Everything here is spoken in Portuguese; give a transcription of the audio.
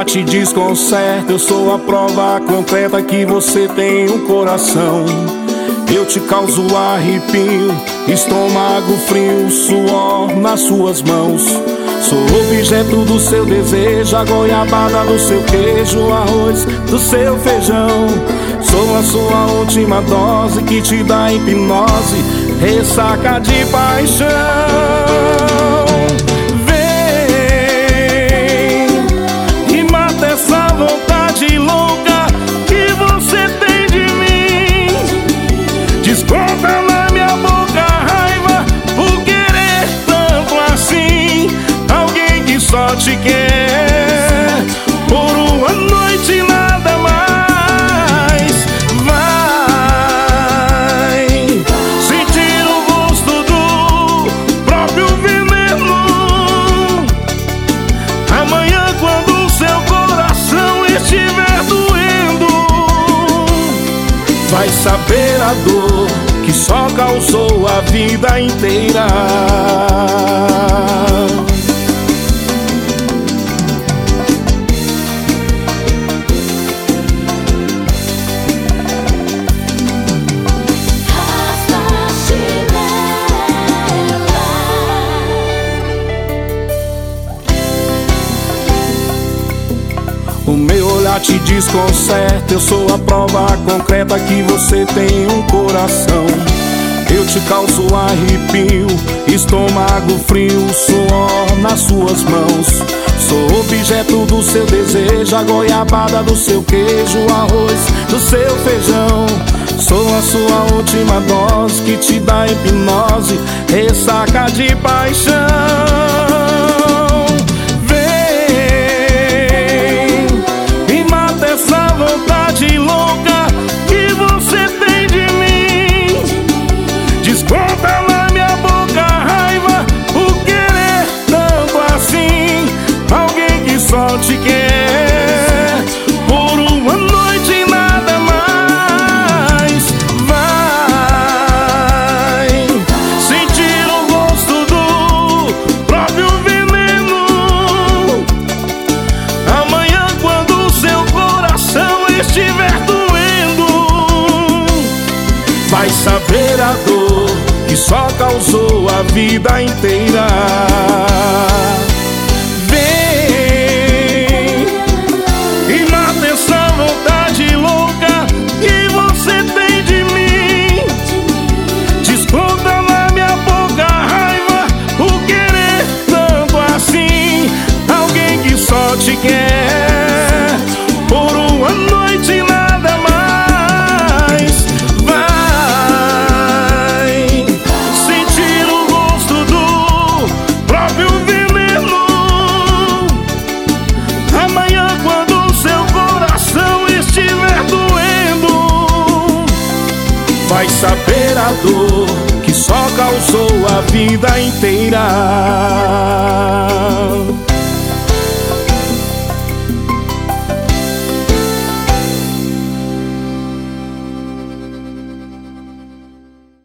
olhar te desconcerta. Eu sou a prova concreta que você tem um coração. Eu te causo arrepio, estômago frio, suor nas suas mãos. Sou objeto do seu desejo, a goiabada do seu queijo, o arroz do seu feijão. Sou a sua última dose que te dá hipnose, ressaca de paixão. Vem e mata essa vontade louca que você tem de mim. Desconta na minha boca a raiva por querer tanto assim alguém que só te quer por uma noite e nada mais. Vai sentir o gosto do próprio veneno. Amanhã, quando o seu coração estiver doendo, vai saber a dor que só causou a vida inteira. O meu olhar te desconcerta. Eu sou a prova concreta que você tem um coração. Eu te causo arrepio, estômago frio, suor nas suas mãos. Sou objeto do seu desejo, a goiabada do seu queijo, o arroz do seu feijão. Sou a sua última dose que te dá hipnose, ressaca de paixão. Vontade louca que você tem de mim. Desconta na minha boca a raiva por querer tanto assim alguém que só te quer por uma noite e nada mais. Vai sentir o gosto do próprio veneno. Amanhã, quando o seu coração estiver doendo, vai saber a dor que só causou a vida inteira. Vem e mata essa vontade louca que você tem de mim. Desconta na minha boca a raiva por querer tanto assim alguém que só te quer por uma noite e nada mais. Vai sentir o gosto do próprio veneno. Amanhã, quando o seu coração estiver doendo, vai saber a dor que só causou a vida inteira.